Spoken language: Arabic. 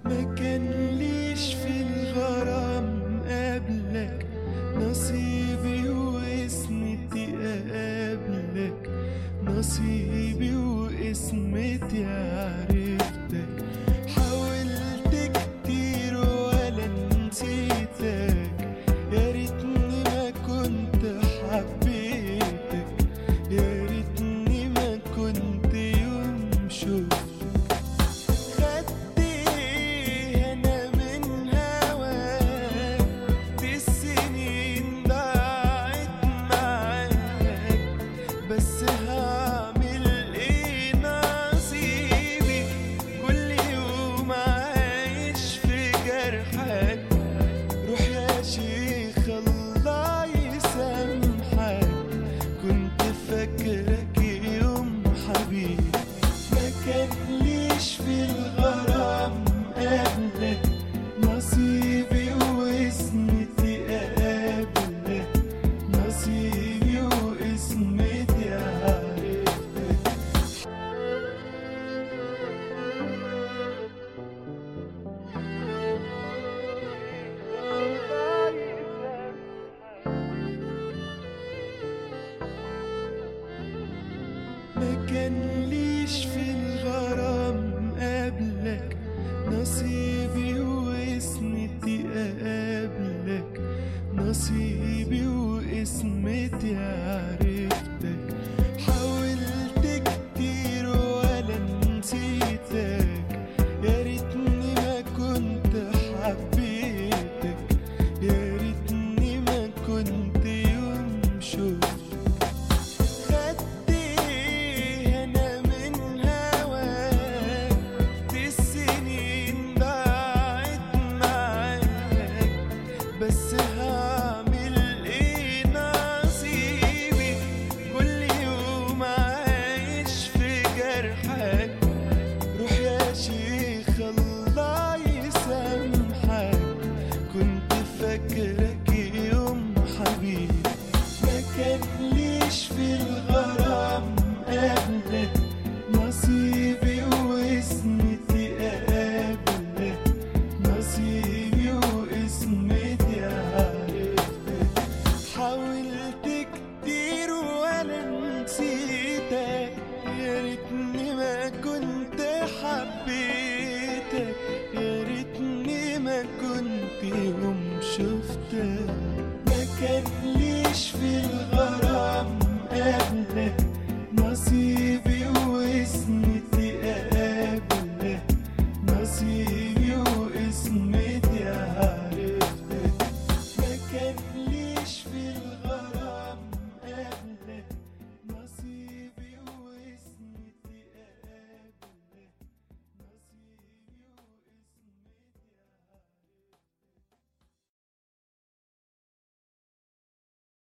ما كانليش في الغرام قبلك، نصيبي واسمتي اقابلك، نصيبي واسمتي عرفتك. حاولت كتير ولا نسيتك، يا ريتني ما كنت حبيتك، يا ريتني ما كنت يوم شفتك. بس هعمل ايه، نصيبي كل يوم عايش في جرحك. روح يا شيخ الله يسامحك، كنت فاكرك يوم حبيبي. ما كانليش في الغرام قبلك، نصيبي واسمتي اقابلك، نصيبي واسمتي عرفتك. ما كانليش في الغرام قبلك، نصيبي